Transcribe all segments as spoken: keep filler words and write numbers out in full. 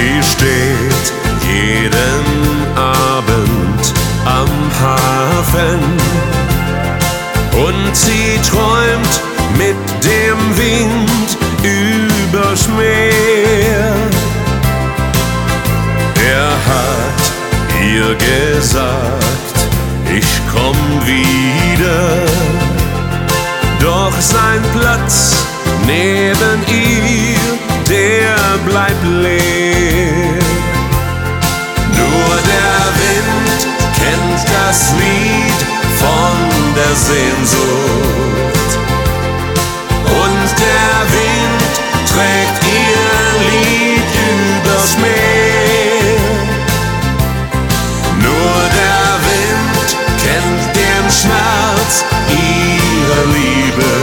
Sie steht jeden Abend am Hafen und sie träumt mit dem Wind übers Meer. Er hat ihr gesagt, ich komm wieder, doch sein Platz neben ihr, der bleibt leer. Nur der Wind kennt das Lied von der Sehnsucht und der Wind trägt ihr Lied übers Meer. Nur der Wind kennt den Schmerz ihrer Liebe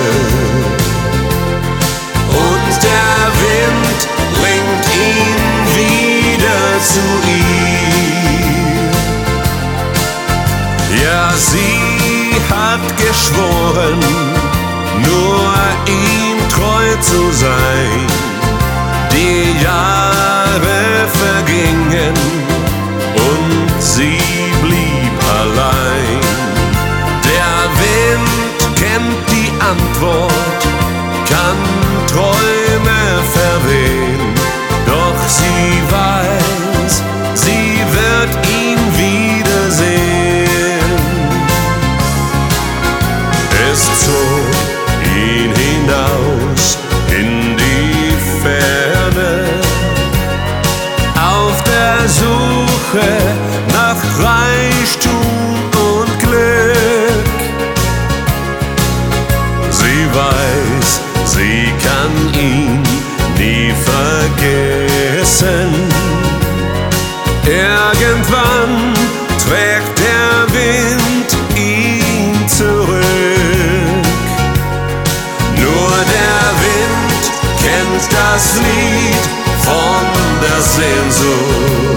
und der Wind bringt ihn wieder zu ihr. Ja, sie hat geschworen, nur ihm treu zu sein. Die Jahre vergingen und sie blieb allein. Der Wind kennt die Antwort, kann Träume verwehen, doch sie weiß, sie wird ihn wiedersehen. Es zog ihn hinaus in die Ferne, auf der Suche nach Reichtum und Glück. Sie weiß, sie kann ihn nie vergessen. Irgendwann trägt der Wind ihn zurück. Nur der Wind kennt das Lied von der Sehnsucht